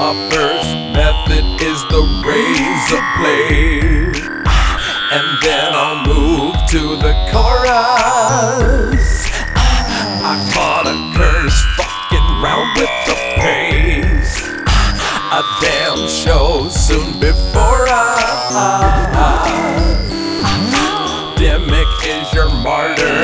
My first method is the razor blade, and then I'll move to the chorus. I caught a curse fucking round with the pace. A damn show soon before us. Dimmick is your martyr.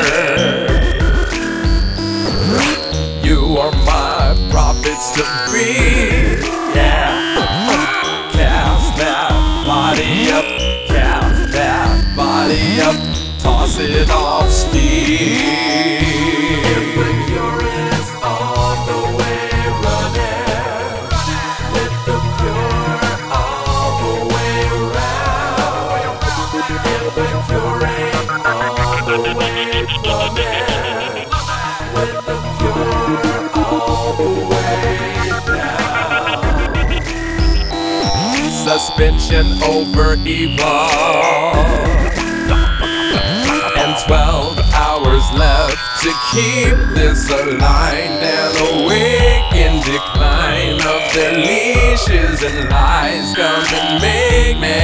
You are my prophets to be. Yeah. Cast that body up, cast that body up, toss it off steam. If the cure is on the way, running with the cure all the way around. If the cure ain't on the way, running with the cure all the way down. Suspension over evil, and 12 hours left to keep this aligned and awake in decline of their leashes and lies. Come and make me.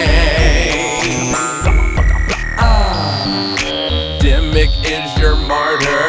Dimmick is your martyr,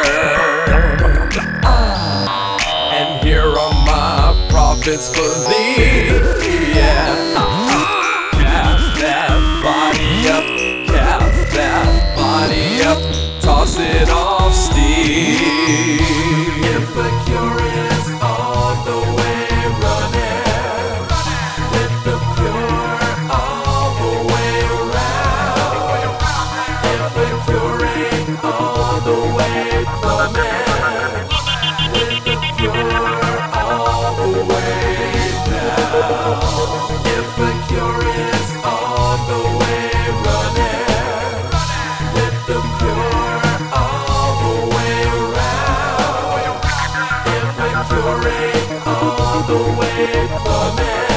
and here are my prophets for thee. Yeah. Cast that body up, cast that body up, toss it off steam. If the cure is on the way, running with the cure all the way around. If the cure ain't all the way coming, with the cure all the way down. If the cure is on the way, running with the cure all the way around. If the cure ain't all the way coming,